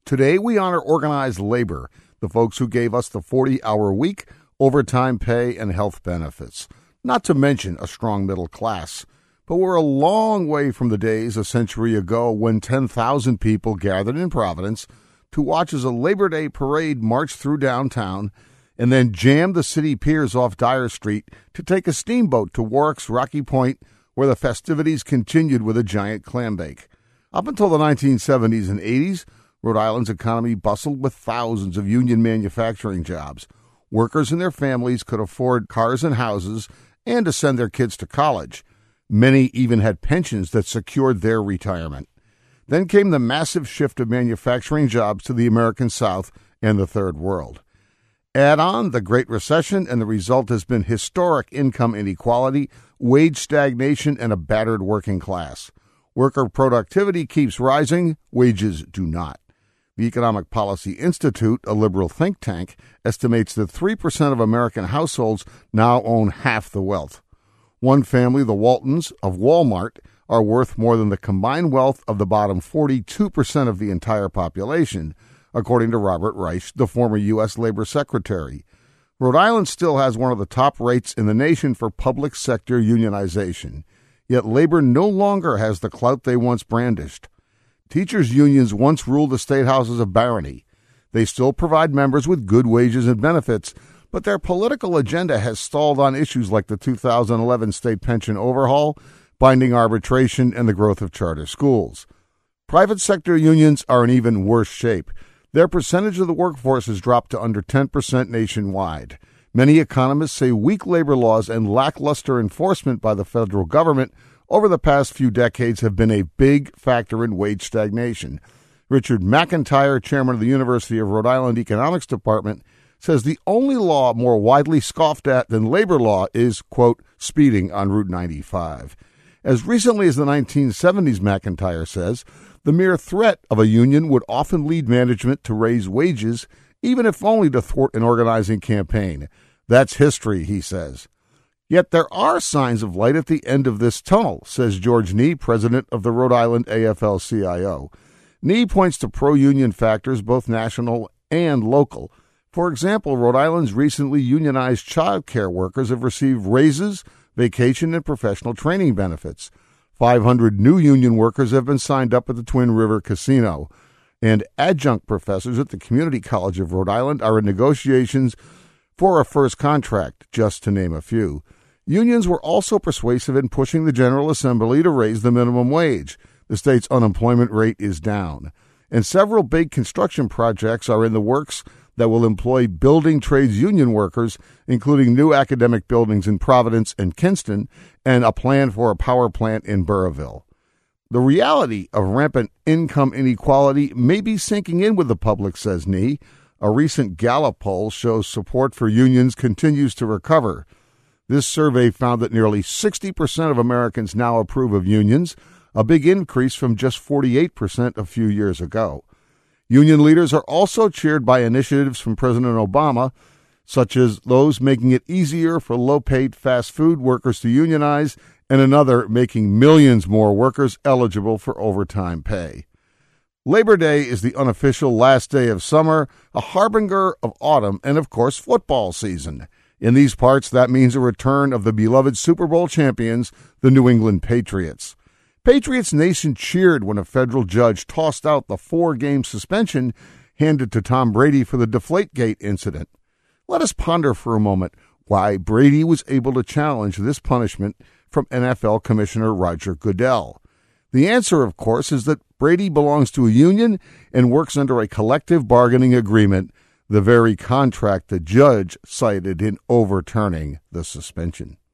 Today, we honor organized labor, the folks who gave us the 40-hour week, overtime pay, and health benefits, not to mention a strong middle class. But we're a long way from the days a century ago when 10,000 people gathered in Providence to watch as a Labor Day parade marched through downtown and then jammed the city piers off Dyer Street to take a steamboat to Warwick's Rocky Point, where the festivities continued with a giant clam bake. Up until the 1970s and 80s, Rhode Island's economy bustled with thousands of union manufacturing jobs. Workers and their families could afford cars and houses and to send their kids to college. Many even had pensions that secured their retirement. Then came the massive shift of manufacturing jobs to the American South and the Third World. Add on the Great Recession, and the result has been historic income inequality, wage stagnation, and a battered working class. Worker productivity keeps rising, wages do not. The Economic Policy Institute, a liberal think tank, estimates that 3% of American households now own half the wealth. One family, the Waltons of Walmart, are worth more than the combined wealth of the bottom 42% of the entire population, according to Robert Reich, the former U.S. Labor Secretary. Rhode Island still has one of the top rates in the nation for public sector unionization, yet labor no longer has the clout they once brandished. Teachers' unions once ruled the state houses of barony. They still provide members with good wages and benefits, but their political agenda has stalled on issues like the 2011 state pension overhaul, binding arbitration, and the growth of charter schools. Private sector unions are in even worse shape. Their percentage of the workforce has dropped to under 10% nationwide. Many economists say weak labor laws and lackluster enforcement by the federal government over the past few decades have been a big factor in wage stagnation. Richard McIntyre, chairman of the University of Rhode Island Economics Department, says the only law more widely scoffed at than labor law is, quote, speeding on Route 95. As recently as the 1970s, McIntyre says, the mere threat of a union would often lead management to raise wages, even if only to thwart an organizing campaign. That's history, he says. Yet there are signs of light at the end of this tunnel, says George Nee, president of the Rhode Island AFL-CIO. Nee points to pro-union factors, both national and local. For example, Rhode Island's recently unionized child care workers have received raises, vacation, and professional training benefits. 500 new union workers have been signed up at the Twin River Casino. And adjunct professors at the Community College of Rhode Island are in negotiations for a first contract, just to name a few. Unions were also persuasive in pushing the General Assembly to raise the minimum wage. The state's unemployment rate is down. And several big construction projects are in the works that will employ building trades union workers, including new academic buildings in Providence and Kinston, and a plan for a power plant in Burrillville. The reality of rampant income inequality may be sinking in with the public, says Nee. A recent Gallup poll shows support for unions continues to recover. This survey found that nearly 60% of Americans now approve of unions, a big increase from just 48% a few years ago. Union leaders are also cheered by initiatives from President Obama, such as those making it easier for low-paid fast food workers to unionize, and another making millions more workers eligible for overtime pay. Labor Day is the unofficial last day of summer, a harbinger of autumn, and of course football season. In these parts, that means a return of the beloved Super Bowl champions, the New England Patriots. Patriots Nation cheered when a federal judge tossed out the 4-game suspension handed to Tom Brady for the Deflategate incident. Let us ponder for a moment why Brady was able to challenge this punishment from NFL Commissioner Roger Goodell. The answer, of course, is that Brady belongs to a union and works under a collective bargaining agreement, the very contract the judge cited in overturning the suspension.